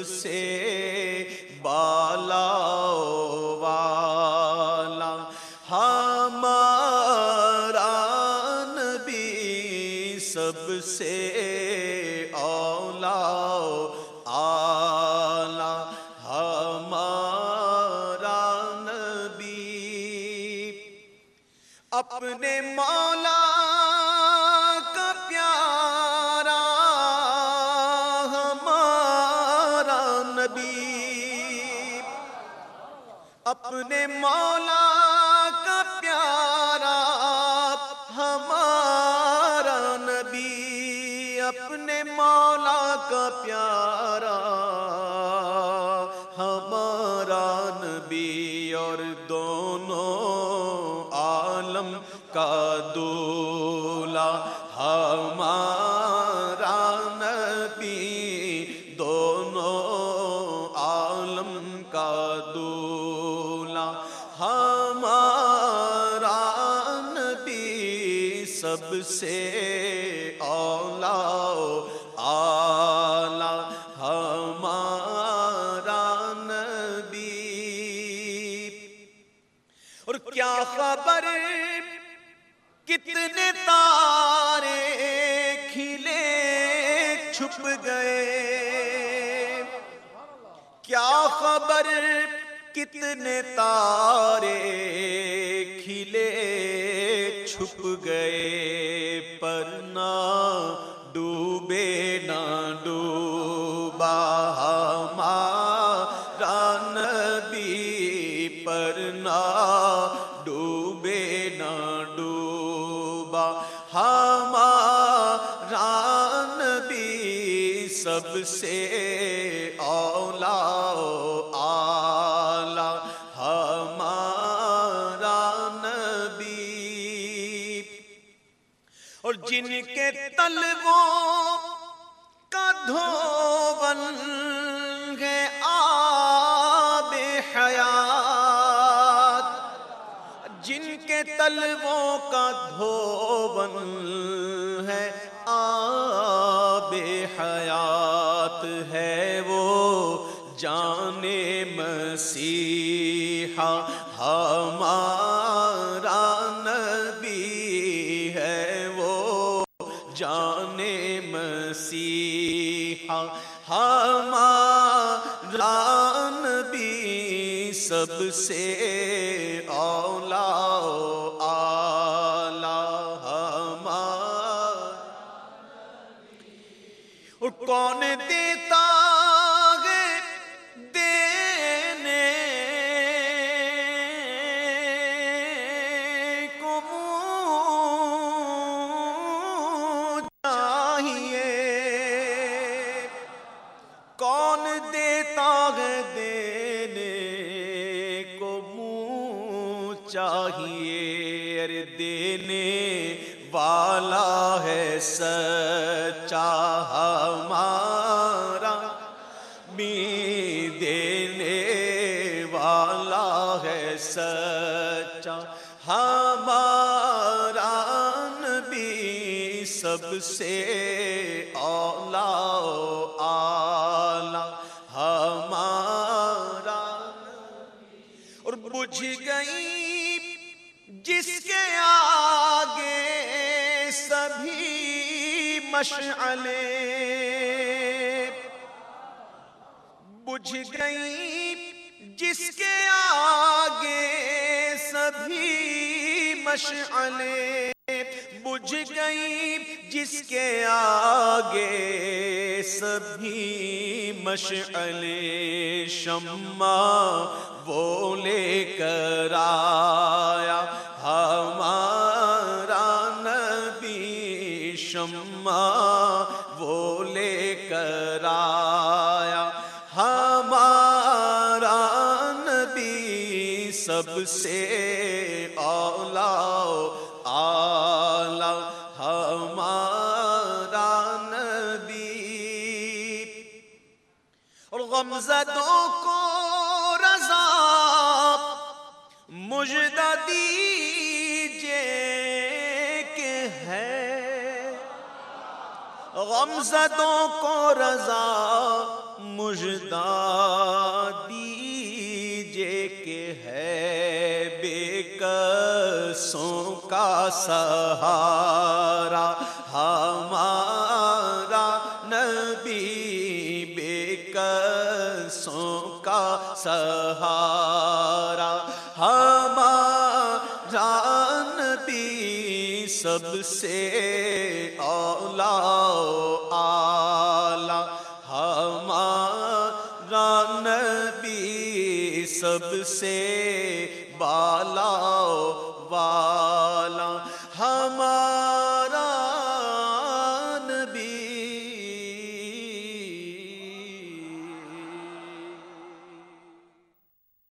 سے بالا والا ہمارا نبی سب سے اولا اعلی ہمارا نبی اپنے مولا کا پیارا ہمارا نبی اپنے مولا کا پیارا ہمارا نبی اپنے مولا کا پیارا ہمارا نبی اور دونوں عالم کا دولا ہمارا نبی دونوں عالم کا دولا ہمارا نبی سب سے اولا اعلی ہمارا نبی اور کیا خبر کتنے تارے کھلے چھپ گئے کیا خبر کتنے تارے کھلے چھپ گئے پر نہ ڈوبے نہ ڈوبا ہمارا نبی پر نہ ڈوبے نہ ڈوبا ہمارا نبی سب سے اولا اعلی ہمارا نبی اور جن کے تلووں کا دھون ہے آب حیات جن کے تلووں کا دھون ہے آب حیات ہے وہ جان مسیحا ہمارا نبی ہے وہ جان مسیحا ہمارا نبی سب سے اولا اعلی ہمارا اور کون دیتا ہے دینے کو منہ چاہیے کون دیتا ہے دینے کو منہ چاہیے ارے دینے والا ہے سچا ہمارا بھی دینے والا ہے سچا ہمارا نبی سب سے اولا اعلی ہمارا اور بجھ گئی جس کے آگے سبھی مشعلیں بجھ گئی جس کے آگے سبھی مشعلیں بجھ گئی جس کے آگے سبھی مشعلیں شمع وہ لے کر آیا ہمارا نبی شمع وہ لے کر آیا ہمارا نبی سب سے اولا اعلی ہمارا نبی اور غمزدوں کو رضا مجدہ دیجئے کہ ہے غمزدوں کو رضا مژدہ دیجئے کہ ہے بے کسوں کا سہارا ہمارا نبی، بے کسوں کا سہارا ہمارا نبی، سب سے اولا و اعلیٰ ہمارا نبی، سب سے بالا و والا ہمارا